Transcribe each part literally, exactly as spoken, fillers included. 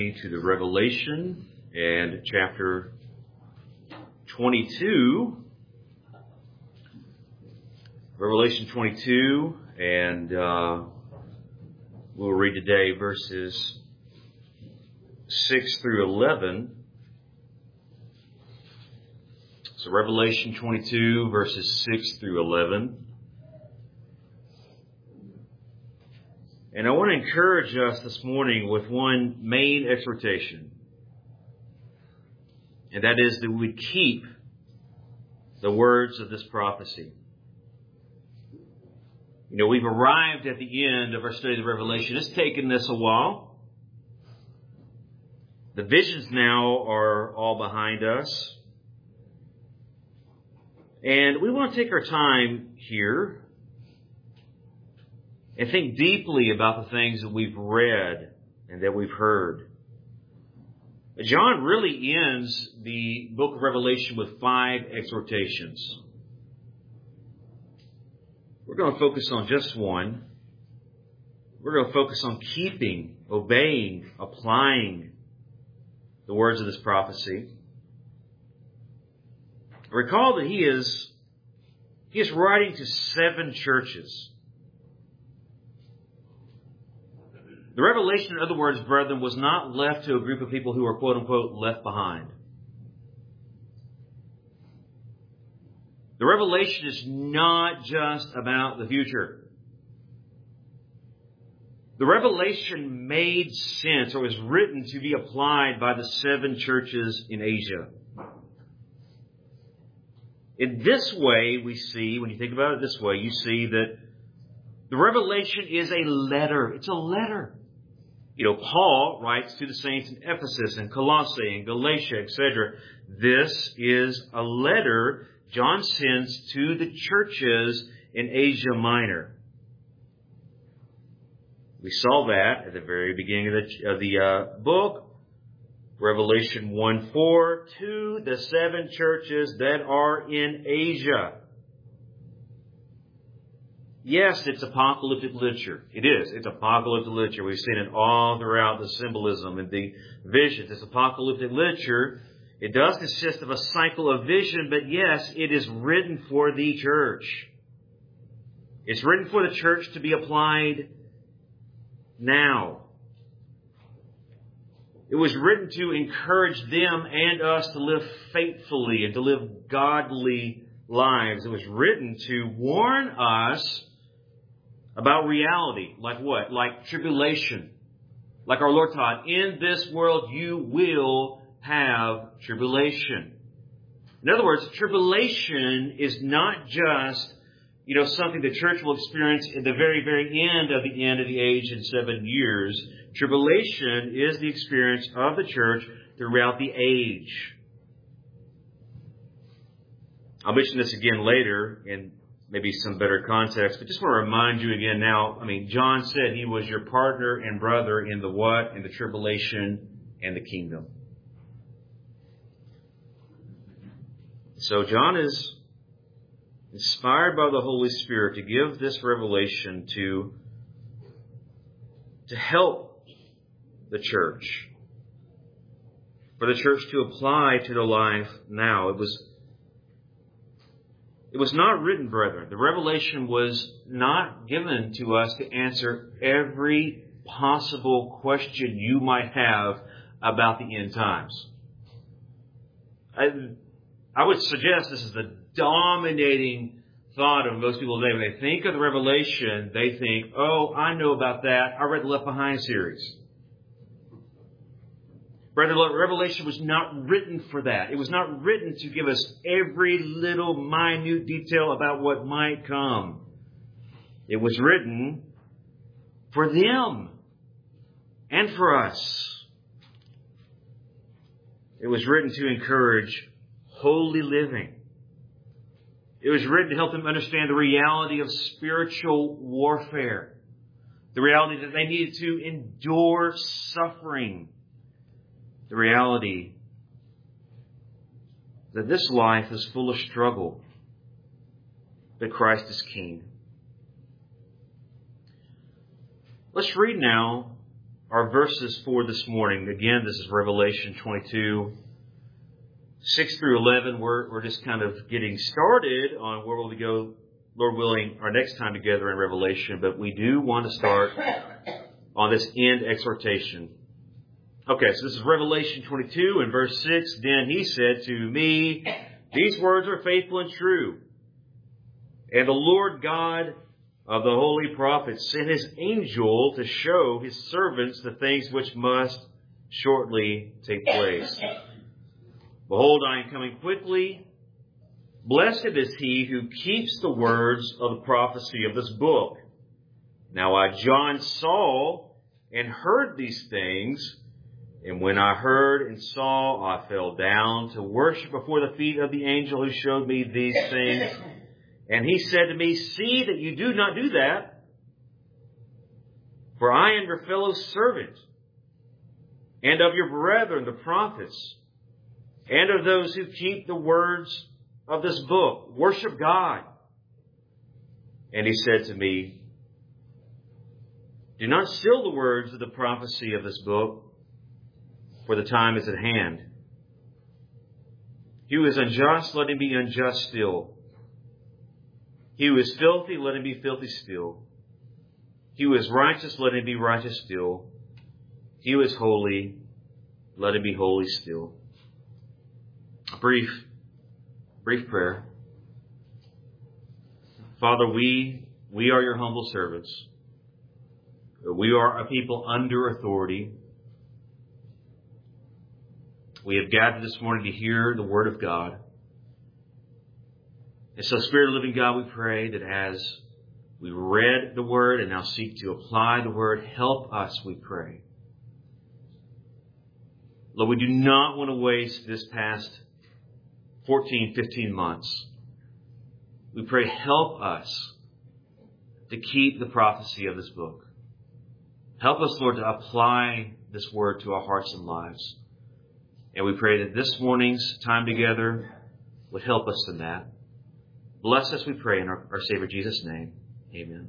To the Revelation and chapter twenty-two. Revelation twenty-two, and uh, we'll read today verses six through eleven. So Revelation twenty-two, verses six through eleven. And I want to encourage us this morning with one main exhortation. And that is that we keep the words of this prophecy. You know, we've arrived at the end of our study of the Revelation. It's taken us a while. The visions now are all behind us. And we want to take our time here and think deeply about the things that we've read and that we've heard. John really ends the book of Revelation with five exhortations. We're going to focus on just one. We're going to focus on keeping, obeying, applying the words of this prophecy. Recall that he is, he is writing to seven churches. The revelation, in other words, brethren, was not left to a group of people who were, quote unquote, left behind. The revelation is not just about the future. The revelation made sense, or was written to be applied by the seven churches in Asia. In this way, we see, when you think about it this way, you see that the revelation is a letter. It's a letter. You know, Paul writes to the saints in Ephesus and Colossae and Galatia, et cetera. This is a letter John sends to the churches in Asia Minor. We saw that at the very beginning of the, of the uh, book, Revelation one four, to the seven churches that are in Asia. Yes, it's apocalyptic literature. It is. It's apocalyptic literature. We've seen it all throughout the symbolism and the visions. It's apocalyptic literature. It does consist of a cycle of vision, but yes, it is written for the church. It's written for the church to be applied now. It was written to encourage them and us to live faithfully and to live godly lives. It was written to warn us about reality. Like what? Like tribulation. Like our Lord taught, in this world you will have tribulation. In other words, tribulation is not just, you know, something the church will experience at the very, very end of the end of the age in seven years. Tribulation is the experience of the church throughout the age. I'll mention this again later in maybe some better context, but just want to remind you again now, I mean, John said he was your partner and brother in the what? In the tribulation and the kingdom. So John is inspired by the Holy Spirit to give this revelation to, to help the church, for the church to apply to their life now. It was It was not written, brethren. The revelation was not given to us to answer every possible question you might have about the end times. I, I would suggest this is the dominating thought of most people today. When they think of the revelation, they think, oh, I know about that. I read the Left Behind series. Brother, Revelation was not written for that. It was not written to give us every little minute detail about what might come. It was written for them and for us. It was written to encourage holy living. It was written to help them understand the reality of spiritual warfare. The reality that they needed to endure suffering. The reality that this life is full of struggle, but Christ is King. Let's read now our verses for this morning. Again, this is Revelation twenty-two, six through eleven. We're, we're just kind of getting started on where we'll go, Lord willing, our next time together in Revelation. But we do want to start on this end exhortation. Okay, so this is Revelation twenty-two and verse six. Then he said to me, these words are faithful and true. And the Lord God of the holy prophets sent his angel to show his servants the things which must shortly take place. Behold, I am coming quickly. Blessed is he who keeps the words of the prophecy of this book. Now I, John, saw and heard these things. And when I heard and saw, I fell down to worship before the feet of the angel who showed me these things. And he said to me, see that you do not do that, for I am your fellow servant, and of your brethren, the prophets, and of those who keep the words of this book. Worship God. And he said to me, do not seal the words of the prophecy of this book, for the time is at hand. He who is unjust, let him be unjust still. He who is filthy, let him be filthy still. He who is righteous, let him be righteous still. He who is holy, let him be holy still. A brief, brief prayer. Father, we, we are your humble servants. We are a people under authority. We have gathered this morning to hear the word of God. And so, Spirit of the living God, we pray that as we read the word and now seek to apply the word, help us, we pray. Lord, we do not want to waste this past fourteen, fifteen months. We pray, help us to keep the prophecy of this book. Help us, Lord, to apply this word to our hearts and lives. And we pray that this morning's time together would help us in that. Bless us, we pray, in our, our Savior Jesus' name. Amen.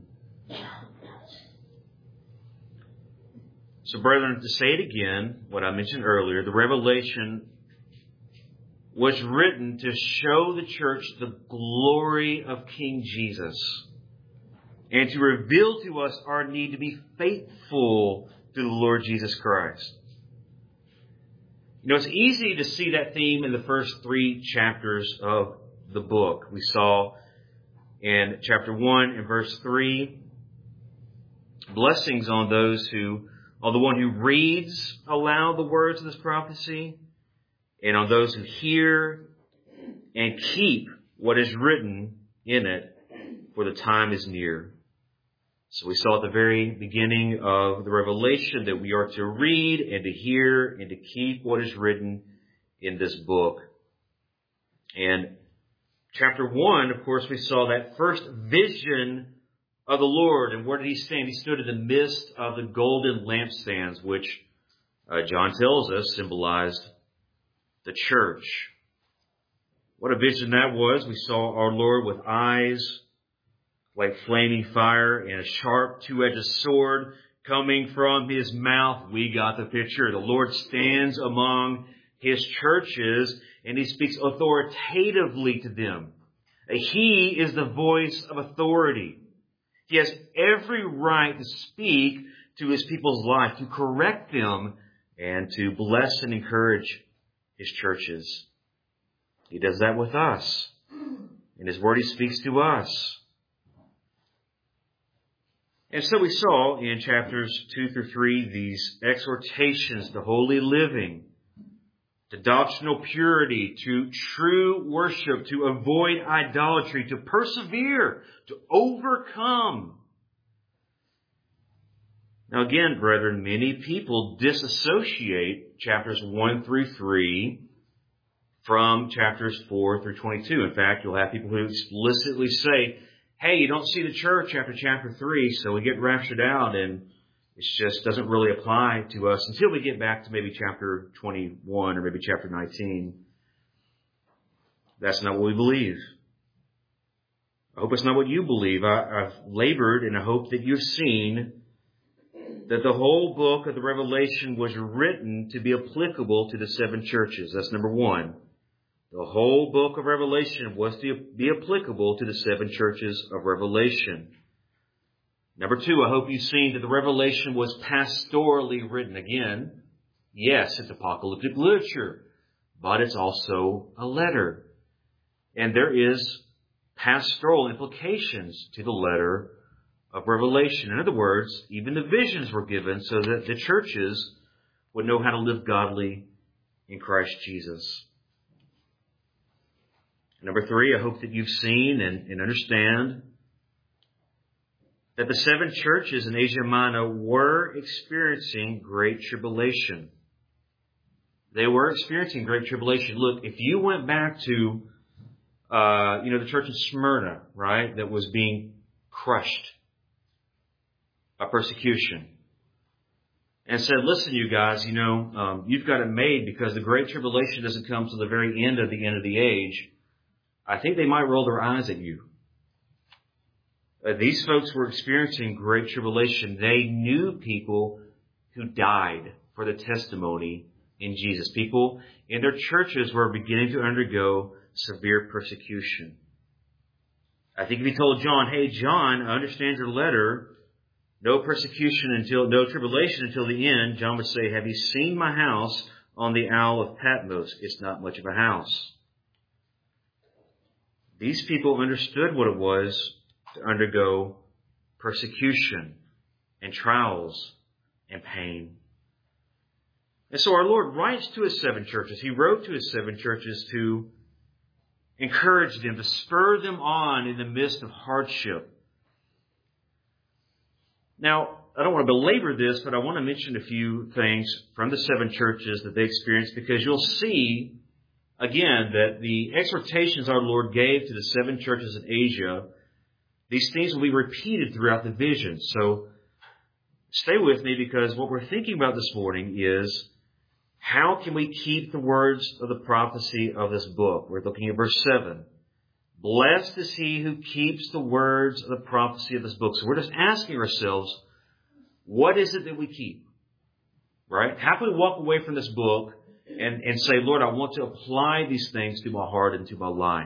So, brethren, to say it again, what I mentioned earlier, the Revelation was written to show the church the glory of King Jesus and to reveal to us our need to be faithful to the Lord Jesus Christ. You know, it's easy to see that theme in the first three chapters of the book. We saw in chapter one and verse three, blessings on those who, on the one who reads aloud the words of this prophecy, and on those who hear and keep what is written in it, for the time is near. So we saw at the very beginning of the Revelation that we are to read and to hear and to keep what is written in this book. And chapter one, of course, we saw that first vision of the Lord. And where did he stand? He stood in the midst of the golden lampstands, which uh, John tells us symbolized the church. What a vision that was. We saw our Lord with eyes like flaming fire and a sharp two-edged sword coming from his mouth. We got the picture. The Lord stands among his churches and he speaks authoritatively to them. He is the voice of authority. He has every right to speak to his people's life, to correct them, and to bless and encourage his churches. He does that with us. In his word, he speaks to us. And so we saw in chapters two through three these exhortations to holy living, to doctrinal purity, to true worship, to avoid idolatry, to persevere, to overcome. Now again, brethren, many people disassociate chapters one through three from chapters four through twenty-two. In fact, you'll have people who explicitly say, hey, you don't see the church after chapter three, so we get raptured out, and it just doesn't really apply to us until we get back to maybe chapter twenty-one or maybe chapter nineteen. That's not what we believe. I hope it's not what you believe. I, I've labored, and I hope that you've seen that the whole book of the Revelation was written to be applicable to the seven churches. That's number one. The whole book of Revelation was to be applicable to the seven churches of Revelation. Number two, I hope you've seen that the Revelation was pastorally written. Again, yes, it's apocalyptic literature, but it's also a letter. And there is pastoral implications to the letter of Revelation. In other words, even the visions were given so that the churches would know how to live godly in Christ Jesus. Number three, I hope that you've seen and, and understand that the seven churches in Asia Minor were experiencing great tribulation. They were experiencing great tribulation. Look, if you went back to, uh, you know, the church in Smyrna, right, that was being crushed by persecution, and said, listen, you guys, you know, um, you've got it made because the great tribulation doesn't come to the very end of the end of the age, I think they might roll their eyes at you. Uh, these folks were experiencing great tribulation. They knew people who died for the testimony in Jesus. People in their churches were beginning to undergo severe persecution. I think if you told John, hey, John, I understand your letter, no persecution until, no tribulation until the end, John would say, have you seen my house on the Isle of Patmos? It's not much of a house. These people understood what it was to undergo persecution and trials and pain. And so our Lord writes to His seven churches. He wrote to His seven churches to encourage them, to spur them on in the midst of hardship. Now, I don't want to belabor this, but I want to mention a few things from the seven churches that they experienced, because you'll see, again, that the exhortations our Lord gave to the seven churches in Asia, these things will be repeated throughout the vision. So stay with me, because what we're thinking about this morning is how can we keep the words of the prophecy of this book? We're looking at verse seven. Blessed is he who keeps the words of the prophecy of this book. So we're just asking ourselves, what is it that we keep? Right? How can we walk away from this book and, and say, Lord, I want to apply these things to my heart and to my life?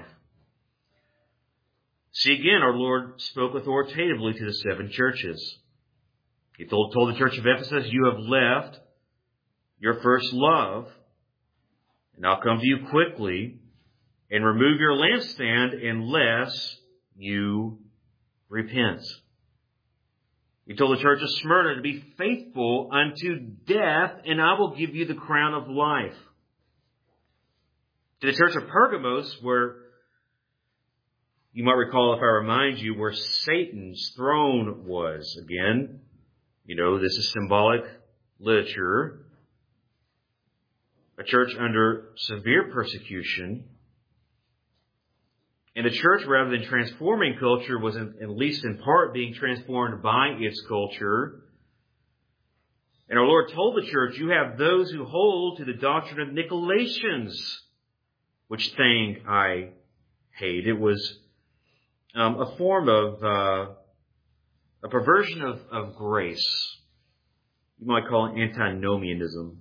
See, again, our Lord spoke authoritatively to the seven churches. He told, told the church of Ephesus, you have left your first love, and I'll come to you quickly and remove your lampstand unless you repent. He told the church of Smyrna to be faithful unto death, and I will give you the crown of life. To the church of Pergamos, where you might recall, if I remind you, where Satan's throne was. Again, you know, this is symbolic literature. A church under severe persecution. And the church, rather than transforming culture, was in, at least in part being transformed by its culture. And our Lord told the church, you have those who hold to the doctrine of Nicolaitans, which thing I hate. It was um, a form of uh, a perversion of, of grace. You might call it antinomianism.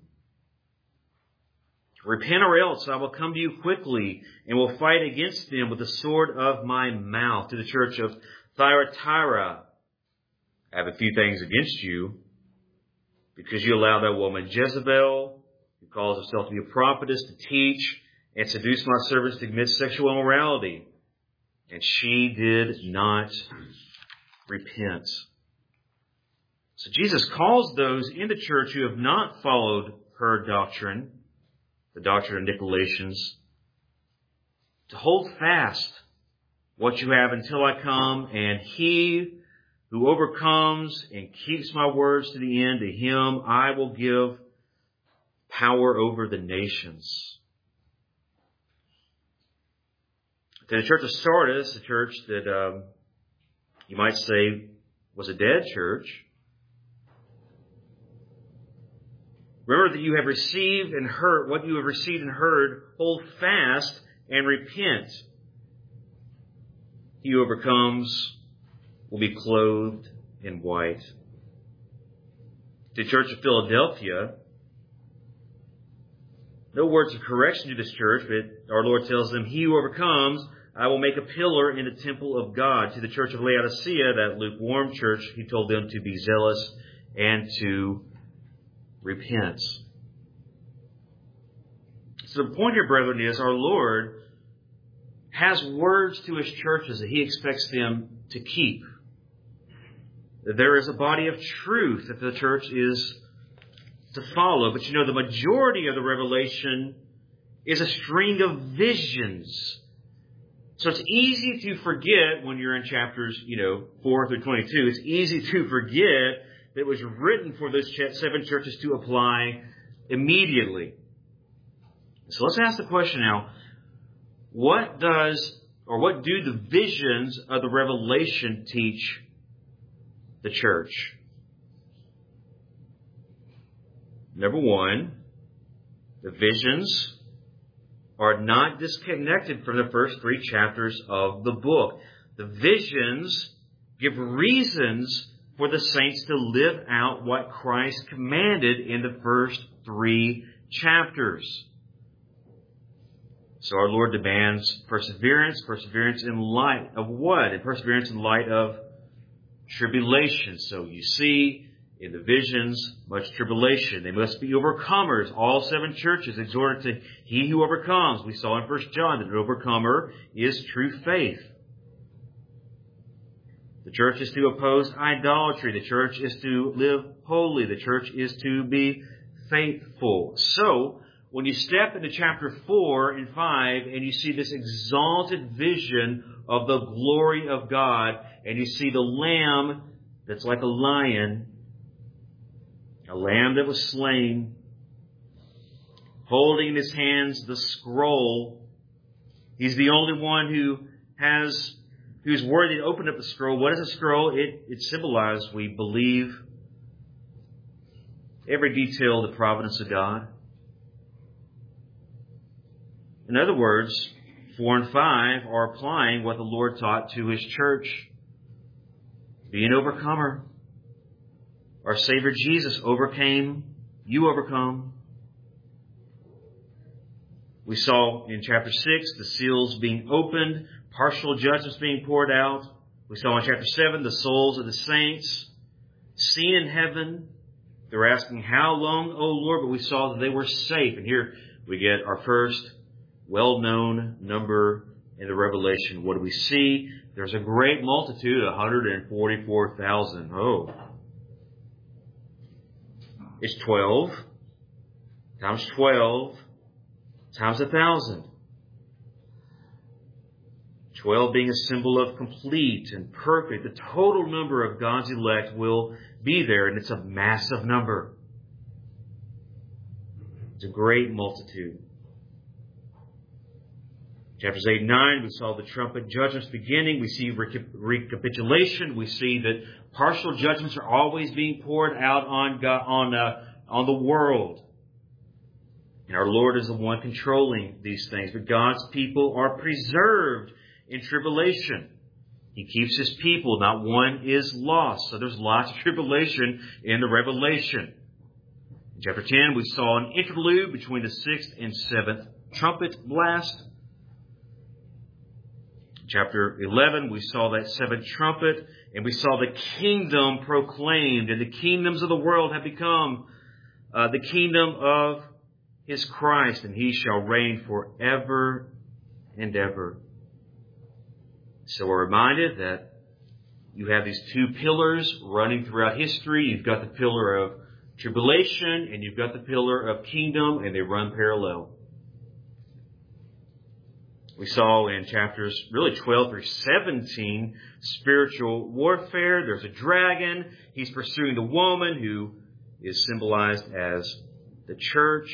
Repent, or else I will come to you quickly and will fight against them with the sword of my mouth. To the church of Thyatira, I have a few things against you, because you allow that woman Jezebel, who calls herself to be a prophetess, to teach and seduce my servants to commit sexual immorality. And she did not repent. So Jesus calls those in the church who have not followed her doctrine, the doctrine of Nicolaitans, to hold fast what you have until I come, and he who overcomes and keeps my words to the end, to him I will give power over the nations. To the church of Sardis, a church that um, you might say was a dead church, remember that you have received and heard, what you have received and heard, hold fast and repent. He who overcomes will be clothed in white. to the church of Philadelphia, no words of correction to this church, but our Lord tells them, he who overcomes, I will make a pillar in the temple of God. To the church of Laodicea, that lukewarm church, he told them to be zealous and to repent. So the point here, brethren, is our Lord has words to his churches that he expects them to keep. There is a body of truth that the church is to follow. But you know, the majority of the revelation is a string of visions. So it's easy to forget when you're in chapters, you know, four through twenty-two. It's easy to forget that it was written for those seven churches to apply immediately. So let's ask the question now, what does, or what do the visions of the revelation teach the church? Number one, the visions are not disconnected from the first three chapters of the book. The visions give reasons for the saints to live out what Christ commanded in the first three chapters. So our Lord demands perseverance, perseverance in light of what? And perseverance in light of tribulation. So you see in the visions, much tribulation. They must be overcomers. All seven churches exhorted to he who overcomes. We saw in First John that an overcomer is true faith. The church is to oppose idolatry. The church is to live holy. The church is to be faithful. So, when you step into chapter four and five and you see this exalted vision of the glory of God, and you see the lamb that's like a lion, a lamb that was slain, holding in his hands the scroll. He's the only one who has, who's worthy to open up the scroll. What is a scroll? It, it symbolizes, we believe, every detail of the providence of God. In other words, four and five are applying what the Lord taught to his church. Be an overcomer. Our Savior Jesus overcame. You overcome. We saw in chapter six the seals being opened, partial judgments being poured out. We saw in chapter seven the souls of the saints seen in heaven. They're asking, how long, O Lord? But we saw that they were safe. And here we get our first well-known number in the Revelation. What do we see? There's a great multitude, one hundred forty-four thousand. Oh. It's twelve times twelve times a thousand. twelve being a symbol of complete and perfect. The total number of God's elect will be there, and it's a massive number. It's a great multitude. Chapters eight and nine, we saw the trumpet judgments beginning. We see recapitulation. We see that partial judgments are always being poured out on God, on uh, on the world. And our Lord is the one controlling these things. But God's people are preserved in tribulation. He keeps his people. Not one is lost. So there's lots of tribulation in the Revelation. In chapter ten, we saw an interlude between the sixth and seventh trumpet blast. Chapter eleven, we saw that seventh trumpet, and we saw the kingdom proclaimed, and the kingdoms of the world have become uh, the kingdom of his Christ, and he shall reign forever and ever. So we're reminded that you have these two pillars running throughout history. You've got the pillar of tribulation, and you've got the pillar of kingdom, and they run parallel. We saw in chapters really twelve through seventeen, spiritual warfare. There's a dragon. He's pursuing the woman who is symbolized as the church.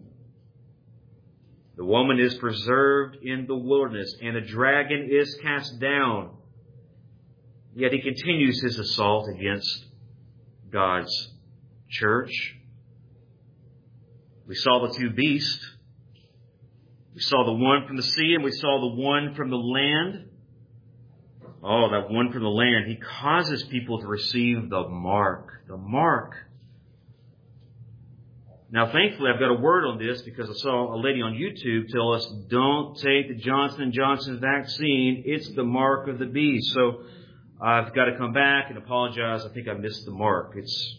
The woman is preserved in the wilderness, and the dragon is cast down. Yet he continues his assault against God's church. We saw the two beasts. We saw the one from the sea, and we saw the one from the land. Oh, that one from the land. He causes people to receive the mark. The mark. Now, thankfully, I've got a word on this because I saw a lady on YouTube tell us, don't take the Johnson and Johnson vaccine. It's the mark of the beast. So I've got to come back and apologize. I think I missed the mark. It's.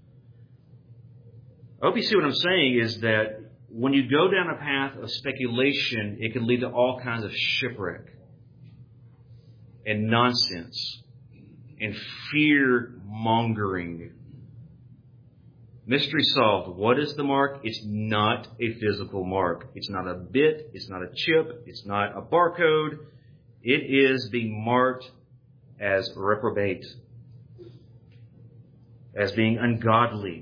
I hope you see what I'm saying is that when you go down a path of speculation, it can lead to all kinds of shipwreck and nonsense and fear-mongering. Mystery solved. What is the mark? It's not a physical mark. It's not a bit. It's not a chip. It's not a barcode. It is being marked as reprobate, as being ungodly.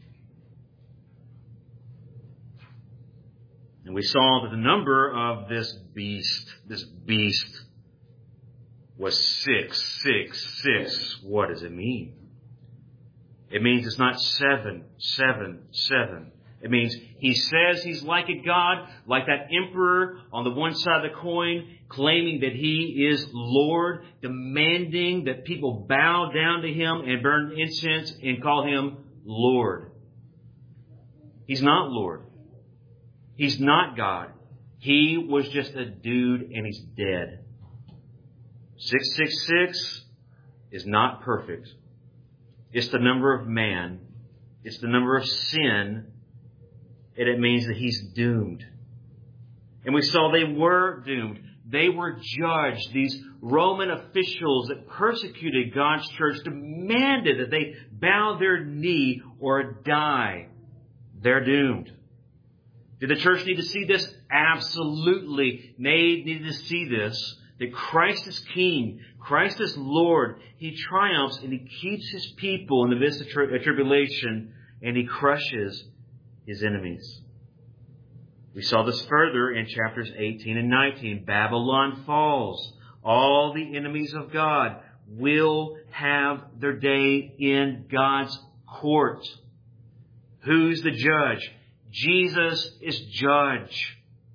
And we saw that the number of this beast, this beast, was six, six, six. What does it mean? It means it's not seven, seven, seven. It means he says he's like a god, like that emperor on the one side of the coin, claiming that he is Lord, demanding that people bow down to him and burn incense and call him Lord. He's not Lord. He's not God. He was just a dude and he's dead. six six six is not perfect. It's the number of man. It's the number of sin. And it means that he's doomed. And we saw they were doomed. They were judged. These Roman officials that persecuted God's church demanded that they bow their knee or die. They're doomed. Did the church need to see this? Absolutely. They needed to see this. That Christ is King. Christ is Lord. He triumphs and He keeps His people in the midst of tri- tribulation. And He crushes His enemies. We saw this further in chapters eighteen and nineteen. Babylon falls. All the enemies of God will have their day in God's court. Who's the judge? Jesus is judge.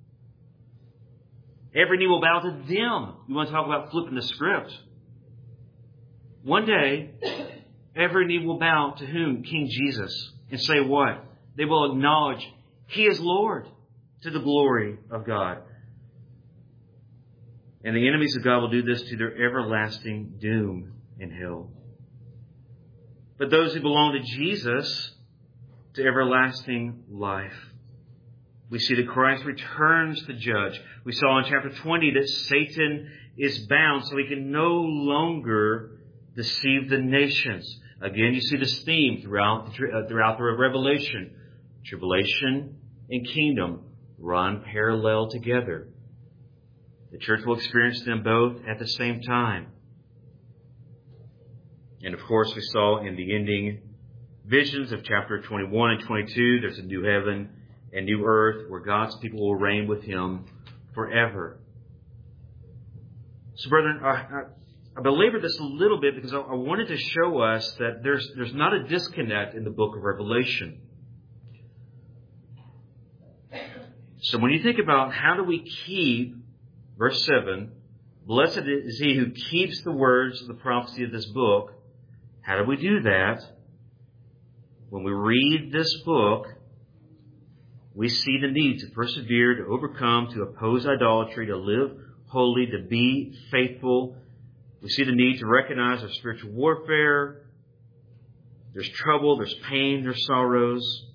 Every knee will bow to them. You want to talk about flipping the script? One day, every knee will bow to whom? King Jesus. And say what? They will acknowledge He is Lord, to the glory of God. And the enemies of God will do this to their everlasting doom in hell. But those who belong to Jesus, to everlasting life. We see that Christ returns to judge. We saw in chapter twenty that Satan is bound so he can no longer deceive the nations. Again, you see this theme throughout the, uh, throughout the Revelation. Tribulation and kingdom run parallel together. The church will experience them both at the same time. And of course, we saw in the ending visions of chapter twenty-one and twenty-two, there's a new heaven and new earth where God's people will reign with Him forever. So, brethren, I, I belabor this a little bit because I, I wanted to show us that there's there's not a disconnect in the book of Revelation. So when you think about how do we keep, verse seven, blessed is he who keeps the words of the prophecy of this book. How do we do that? When we read this book, we see the need to persevere, to overcome, to oppose idolatry, to live holy, to be faithful. We see the need to recognize our spiritual warfare. There's trouble, there's pain, there's sorrows.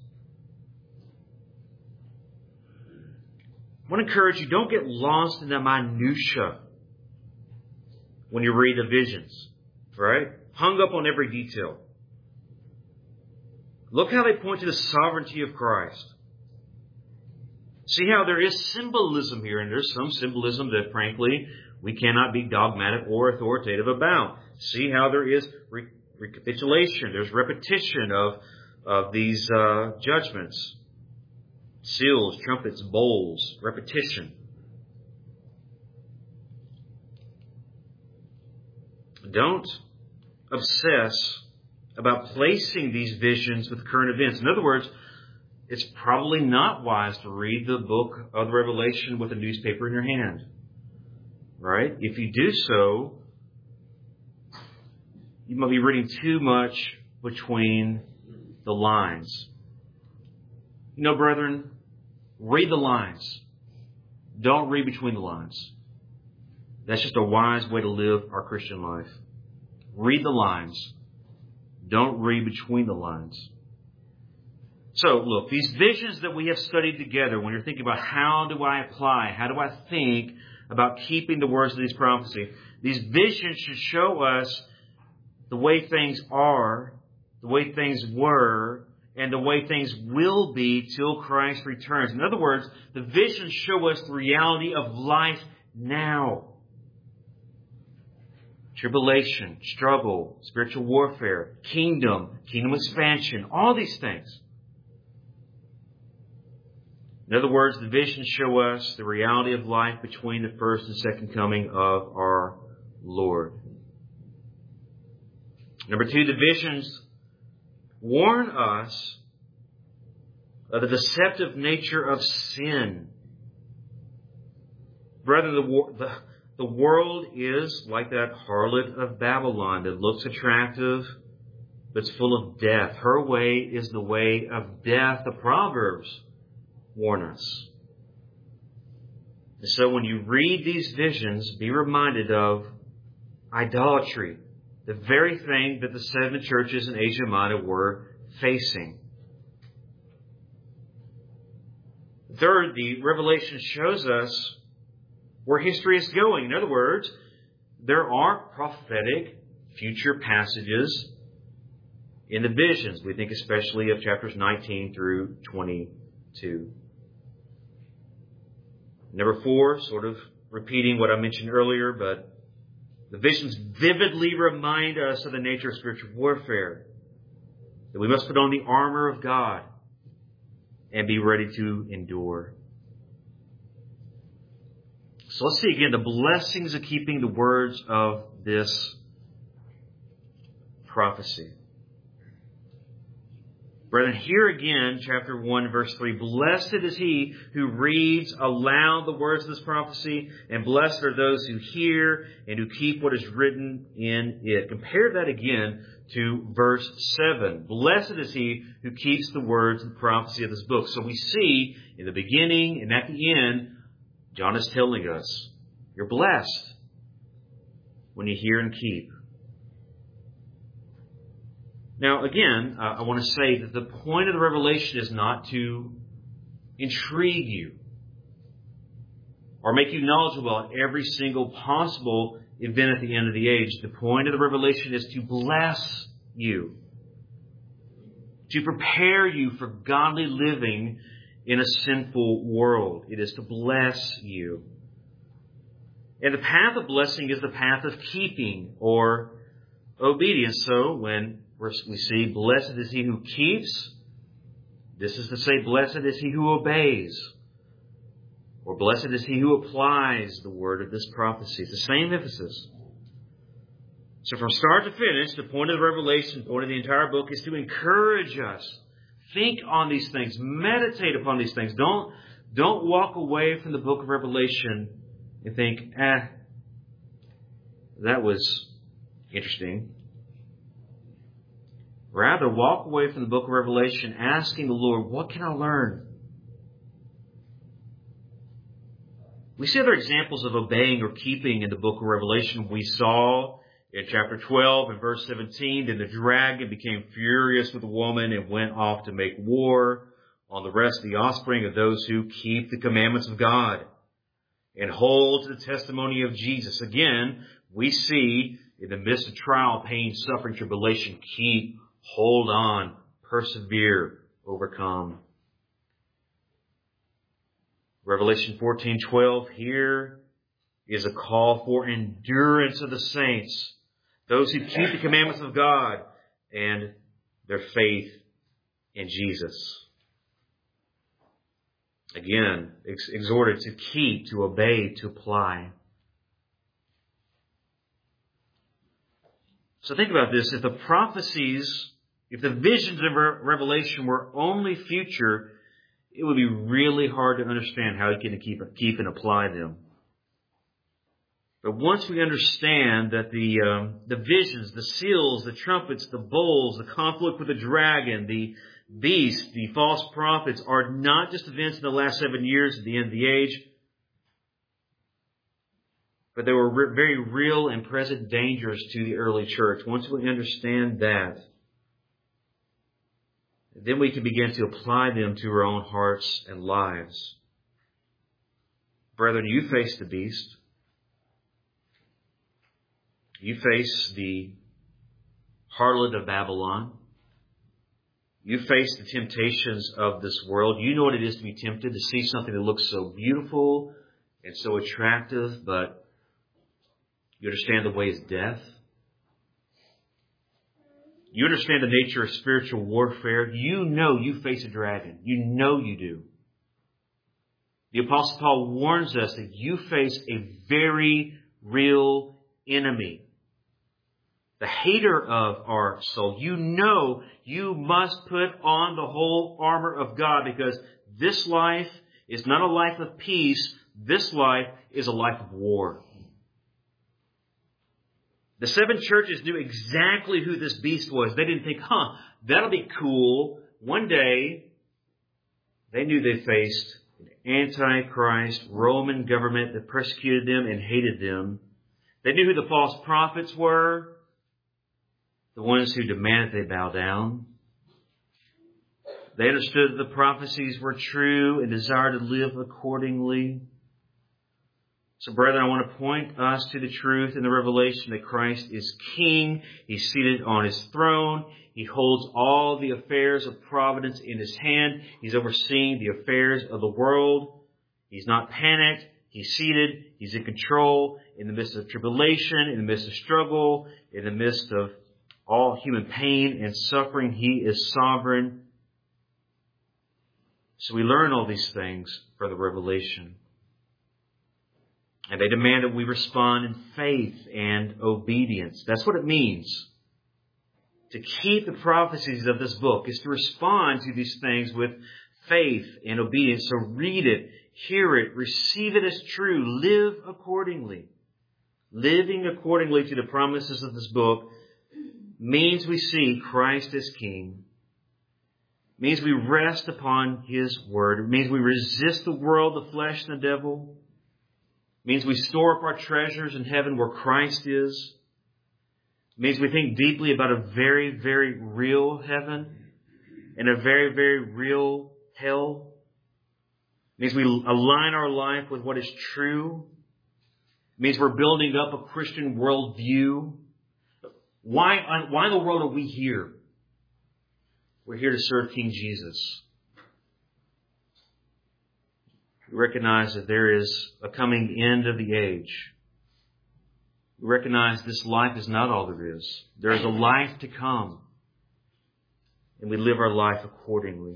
I want to encourage you, don't get lost in the minutia when you read the visions, right? Hung up on every detail. Look how they point to the sovereignty of Christ. See how there is symbolism here, and there's some symbolism that, frankly, we cannot be dogmatic or authoritative about. See how there is re- recapitulation. There's repetition of, of these uh, judgments. Seals, trumpets, bowls, repetition. Don't obsess about placing these visions with current events. In other words, it's probably not wise to read the book of the Revelation with a newspaper in your hand. Right? If you do so, you might be reading too much between the lines. You know, brethren, read the lines. Don't read between the lines. That's just a wise way to live our Christian life. Read the lines. Don't read between the lines. So, look, these visions that we have studied together, when you're thinking about how do I apply, how do I think about keeping the words of these prophecies, these visions should show us the way things are, the way things were, and the way things will be till Christ returns. In other words, the visions show us the reality of life now. Tribulation, struggle, spiritual warfare, kingdom, kingdom expansion, all these things. In other words, the visions show us the reality of life between the first and second coming of our Lord. Number two, the visions warn us of the deceptive nature of sin. Brethren, the, the, the world is like that harlot of Babylon that looks attractive, but it's full of death. Her way is the way of death. The Proverbs warn us. And so when you read these visions, be reminded of idolatry, the very thing that the seven churches in Asia Minor were facing. Third, the Revelation shows us where history is going. In other words, there are prophetic future passages in the visions. We think especially of chapters nineteen through twenty-two. Number four, sort of repeating what I mentioned earlier, but the visions vividly remind us of the nature of spiritual warfare. That we must put on the armor of God and be ready to endure. So let's see again the blessings of keeping the words of this prophecy. Brethren, here again, chapter one, verse three, blessed is he who reads aloud the words of this prophecy, and blessed are those who hear and who keep what is written in it. Compare that again to verse seven. Blessed is he who keeps the words of the prophecy of this book. So we see in the beginning and at the end, John is telling us, you're blessed when you hear and keep. Now, again, uh, I want to say that the point of the revelation is not to intrigue you or make you knowledgeable about every single possible event at the end of the age. The point of the revelation is to bless you, to prepare you for godly living in a sinful world. It is to bless you. And the path of blessing is the path of keeping or obedience. So when we see, blessed is he who keeps, this is to say, blessed is he who obeys. Or blessed is he who applies the word of this prophecy. It's the same emphasis. So from start to finish, the point of the revelation, the point of the entire book is to encourage us. Think on these things. Meditate upon these things. Don't, don't walk away from the book of Revelation and think, eh, that was interesting. Rather, walk away from the book of Revelation asking the Lord, what can I learn? We see other examples of obeying or keeping in the book of Revelation. We saw in chapter twelve and verse seventeen, then the dragon became furious with the woman and went off to make war on the rest of the offspring of those who keep the commandments of God and hold to the testimony of Jesus. Again, we see in the midst of trial, pain, suffering, tribulation, keep, hold on, persevere, overcome. Revelation fourteen twelve, here is a call for endurance of the saints, those who keep the commandments of God and their faith in Jesus. Again, ex- exhorted to keep, to obey, to apply. So think about this. If the prophecies, if the visions of Revelation were only future, it would be really hard to understand how you can keep, keep and apply them. But once we understand that the um, the visions, the seals, the trumpets, the bowls, the conflict with the dragon, the beast, the false prophets, are not just events in the last seven years at the end of the age, but they were re- very real and present dangers to the early church. Once we understand that, then we can begin to apply them to our own hearts and lives. Brethren, you face the beast. You face the harlot of Babylon. You face the temptations of this world. You know what it is to be tempted, to see something that looks so beautiful and so attractive, but you understand the way is death. You understand the nature of spiritual warfare. You know you face a dragon. You know you do. The Apostle Paul warns us that you face a very real enemy, the hater of our soul. You know you must put on the whole armor of God, because this life is not a life of peace. This life is a life of war. The seven churches knew exactly who this beast was. They didn't think, huh, that'll be cool. One day, they knew they faced an antichrist Roman government that persecuted them and hated them. They knew who the false prophets were, the ones who demanded they bow down. They understood that the prophecies were true and desired to live accordingly. So, brethren, I want to point us to the truth in the revelation that Christ is King. He's seated on His throne. He holds all the affairs of providence in His hand. He's overseeing the affairs of the world. He's not panicked. He's seated. He's in control in the midst of tribulation, in the midst of struggle, in the midst of all human pain and suffering. He is sovereign. So we learn all these things from the revelation. And they demand that we respond in faith and obedience. That's what it means. To keep the prophecies of this book is to respond to these things with faith and obedience. So read it, hear it, receive it as true, live accordingly. Living accordingly to the promises of this book means we see Christ as King. Means we rest upon His Word. It means we resist the world, the flesh, and the devil. It means we store up our treasures in heaven where Christ is. It means we think deeply about a very, very real heaven and a very, very real hell. It means we align our life with what is true. It means we're building up a Christian worldview. Why, why in the world are we here? We're here to serve King Jesus. We recognize that there is a coming end of the age. We recognize this life is not all there is. There is a life to come. And we live our life accordingly.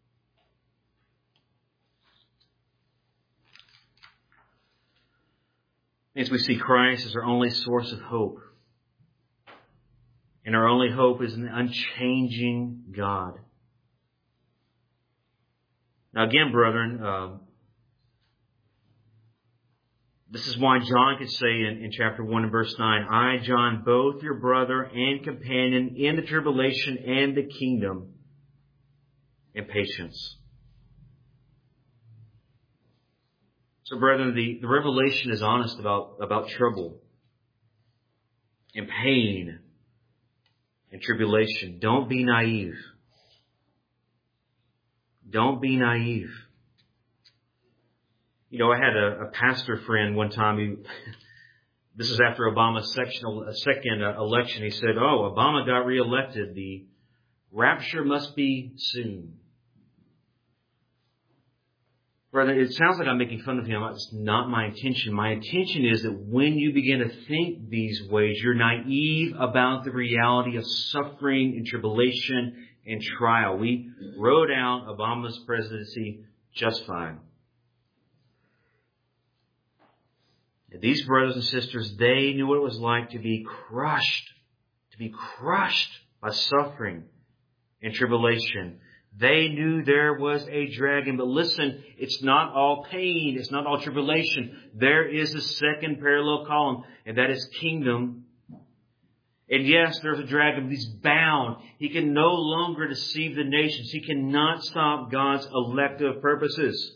It means we see Christ as our only source of hope. And our only hope is an unchanging God. Now again, brethren, uh, this is why John could say in, in chapter one and verse nine, I, John, both your brother and companion in the tribulation and the kingdom and patience. So brethren, the, the revelation is honest about, about trouble and pain and tribulation. Don't be naive. Don't be naive. You know, I had a, a pastor friend one time who, this is after Obama's sectional, second election, he said, oh, Obama got reelected. The rapture must be soon. Brother, it sounds like I'm making fun of him. It's not my intention. My intention is that when you begin to think these ways, you're naive about the reality of suffering and tribulation and trial. We rode out Obama's presidency just fine. And these brothers and sisters, they knew what it was like to be crushed, to be crushed by suffering and tribulation. They knew there was a dragon, but listen, it's not all pain, it's not all tribulation. There is a second parallel column, and that is kingdom. And yes, there's a dragon, but he's bound. He can no longer deceive the nations. He cannot stop God's elective purposes.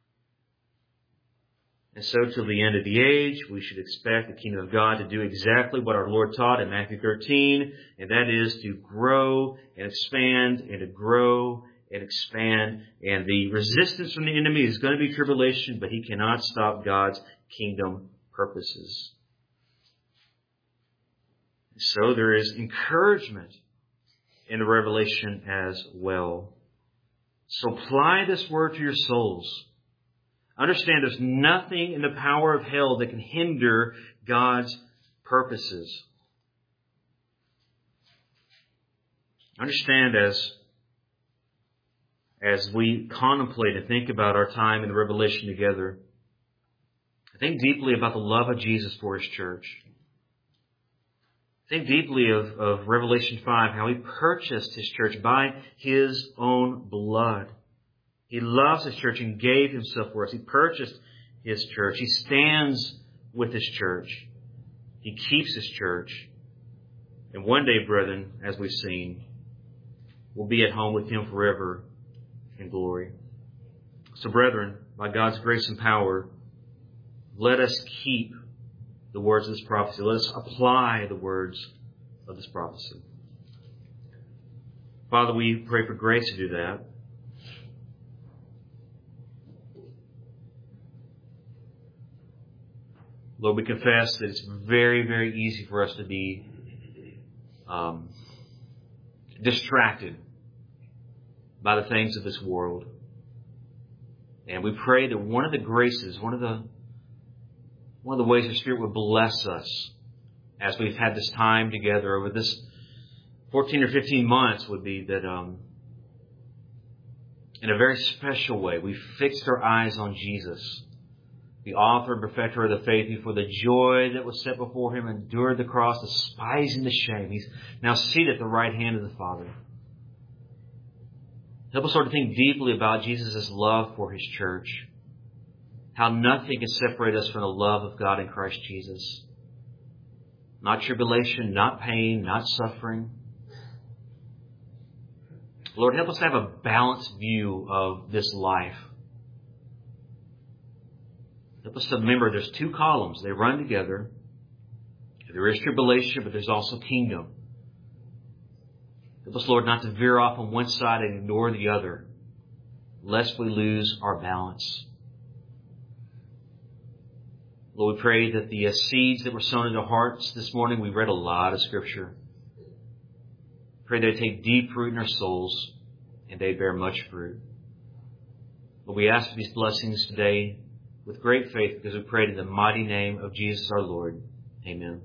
And so till the end of the age, we should expect the kingdom of God to do exactly what our Lord taught in Matthew thirteen, and that is to grow and expand and to grow and expand. And the resistance from the enemy is going to be tribulation, but he cannot stop God's kingdom purposes. So there is encouragement in the revelation as well. So apply this word to your souls. Understand there's nothing in the power of hell that can hinder God's purposes. Understand as, as we contemplate and think about our time in the Revelation together, think deeply about the love of Jesus for His church. Think deeply of, of Revelation five, how He purchased His church by His own blood. He loves His church and gave Himself for us. He purchased His church. He stands with His church. He keeps His church. And one day, brethren, as we've seen, we'll be at home with Him forever in glory. So, brethren, by God's grace and power, let us keep the words of this prophecy. Let us apply the words of this prophecy. Father, we pray for grace to do that. Lord, we confess that it's very, very easy for us to be um, distracted by the things of this world. And we pray that one of the graces, one of the One of the ways the Spirit would bless us as we've had this time together over this fourteen or fifteen months would be that um, in a very special way, we fixed our eyes on Jesus, the author and perfecter of the faith, who for the joy that was set before Him endured the cross, despising the shame. He's now seated at the right hand of the Father. Help us, Lord, to think deeply about Jesus' love for His church. How nothing can separate us from the love of God in Christ Jesus. Not tribulation, not pain, not suffering. Lord, help us have a balanced view of this life. Help us to remember there's two columns. They run together. There is tribulation, but there's also kingdom. Help us, Lord, not to veer off on one side and ignore the other, lest we lose our balance. Lord, we pray that the uh, seeds that were sown into hearts this morning, we read a lot of Scripture. Pray they take deep root in our souls and they bear much fruit. Lord, we ask for these blessings today with great faith because we pray in the mighty name of Jesus our Lord. Amen.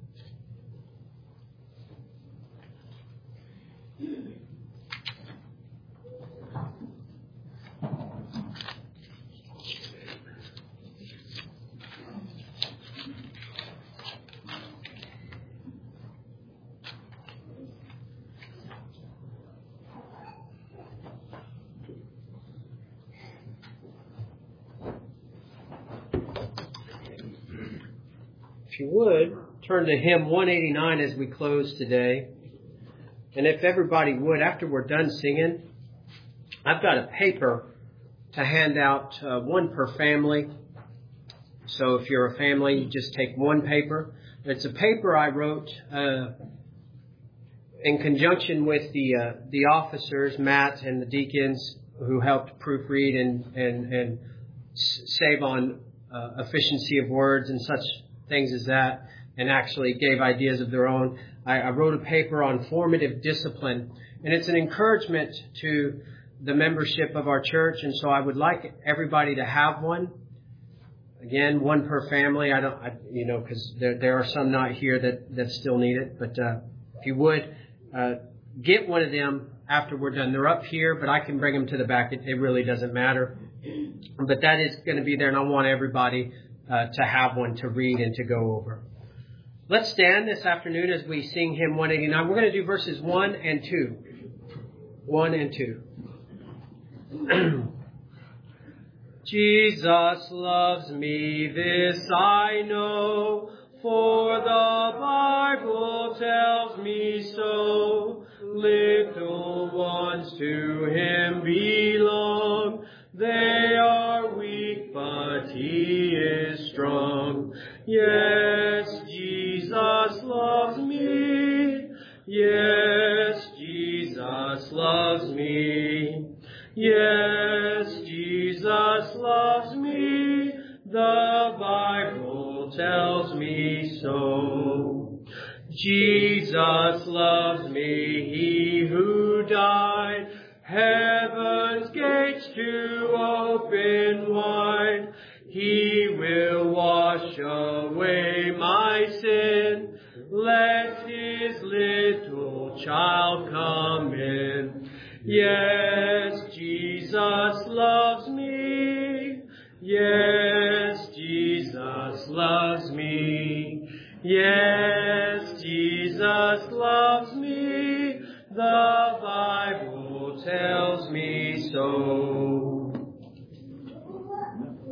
If you would, turn to hymn one eighty-nine as we close today. And if everybody would, after we're done singing, I've got a paper to hand out, uh, one per family. So if you're a family, you just take one paper. It's a paper I wrote uh, in conjunction with the uh, the officers, Matt and the deacons, who helped proofread and, and, and save on uh, efficiency of words and such things as that, and actually gave ideas of their own. I, I wrote a paper on formative discipline, and it's an encouragement to the membership of our church, and so I would like everybody to have one. Again, one per family. I don't, I, you know, because there there are some not here that, that still need it. But uh, if you would uh, get one of them after we're done. They're up here, but I can bring them to the back. It, it really doesn't matter. But that is going to be there, and I want everybody uh, to have one to read and to go over. Let's stand this afternoon as we sing hymn one eighty-nine. We're going to do verses one and two. One and two. Jesus loves me, this I know, For the Bible tells me so. Little ones to Him belong. They are weak, but He is strong. Yes, Jesus loves me. Yes, Jesus loves me. Yes, Jesus loves me. The Bible tells me so. Jesus loves me, He who died, heaven's gates to open wide. He will wash away my sin. Let His little child come in. Yes, Jesus loves me. Yes, Jesus loves me. Yes.